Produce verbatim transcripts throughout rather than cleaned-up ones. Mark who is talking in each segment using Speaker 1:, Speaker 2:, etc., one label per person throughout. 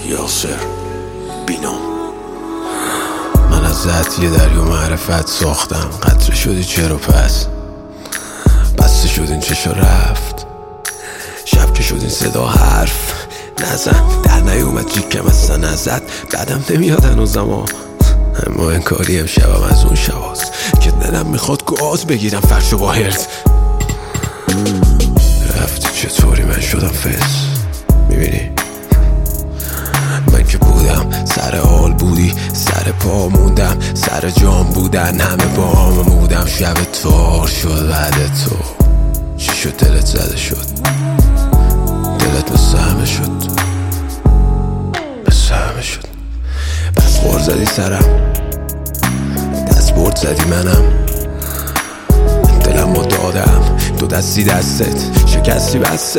Speaker 1: یاسر بینام. من از ذات یه دریا معرفت ساختم، قطره شدی چرا پس بسته شد این چشا رفت، شب که شد این صدا حرف نزن، در نیومد جیکم اصلا نزد، بعدم نمیاد هنوزم ها، اما انکاری امشبم از اون شباست که دلم میخواد گاز بگیرم فرشو با هرز. رفتی چطوری من شدم فس، میبینی من که بودم سر حال بودی، سر پا موندم، سر جام بودن همه با هم بودم، شب تار شد بعد تو چی شد دلت زده شد، دلت مثل همه شد مثل همه شد، بس خور زدی سرم دست برد زدی منم، دلم رو دادم دو دستی دستت شکستی بسته،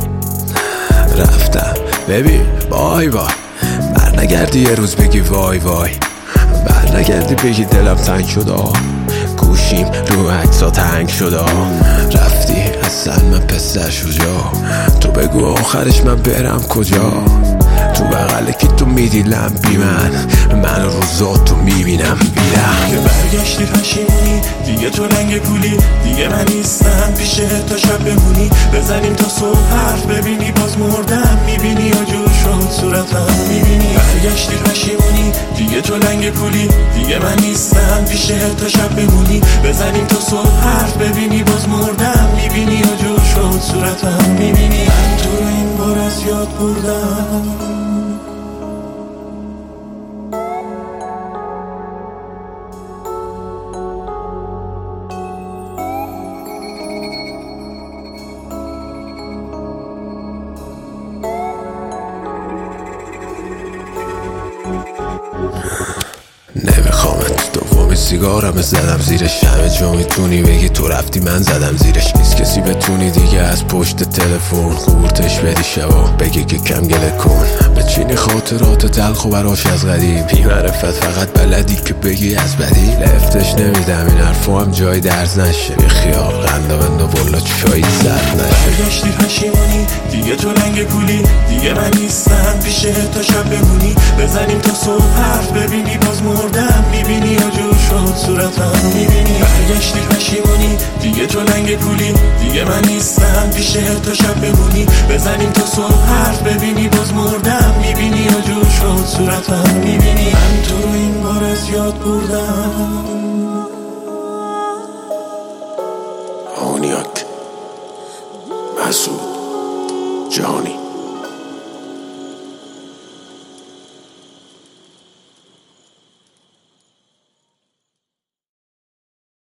Speaker 1: رفتم ببین بای بای، بر نگردی یه روز بگی وای وای، بر نگردی بگی دلم تنگ شده، گوشیم رو عکسا تنگ شده، رفتی اصلا من پسر شجاع، تو بگو آخرش من برم کجا، تو بغله که تو میدی لمبی من، من روزات تو میبینم بیرم
Speaker 2: که برگشتی پشیمونی دیگه، تو رنگ پولی دیگه من نیستم پیشه تا شب بمونی، بزنیم تا صبح حرف ببینی باز مردم میبینی یا جور شد صورتم میبینی، برگشتی پشیمونی دیگه، تو رنگ پولی دیگه من نیستم پیشه تا شب بمونی، بزنیم تا صبح حرف ببینی باز مردم میبینی یا جور شد صورتم میبینی، من تو این بار از یاد بردم.
Speaker 1: نمیخوامت دومی سیگارم زدم زیرش، همه جا میتونی بگی تو رفتی من زدم زیرش، نیست کسی بتونی دیگه از پشت تلفن قورتش بدی شبا بگی که کم گله کن، بچینی خاطرات تلخ و براش از قدیم، بی معرفت فقط بلدی که بگی از بدی، لفتش نمیدم این حرفو هم جای درز نشه، بی خیال قنده بنده والا چایی زد نشه،
Speaker 2: برگشتی پشیمونی دیگه، تو رنگ پولی دیگه من نیستم پیشه تا شب بمونی، بزنیم تا صبح حرف ببینی باز مردم میبینی یا جور شد صورتم میبینی، برگشتی پشیمونی دیگه، تو رنگ پولی دیگه من نیستم پیشه تا شب بمونی، بزنیم تا صبح حرف ببینی باز مردم میبینی یا جور شد صورتم میبینی، من تو رو این بار از یاد بردم.
Speaker 1: آنیاک مسعود جهانی.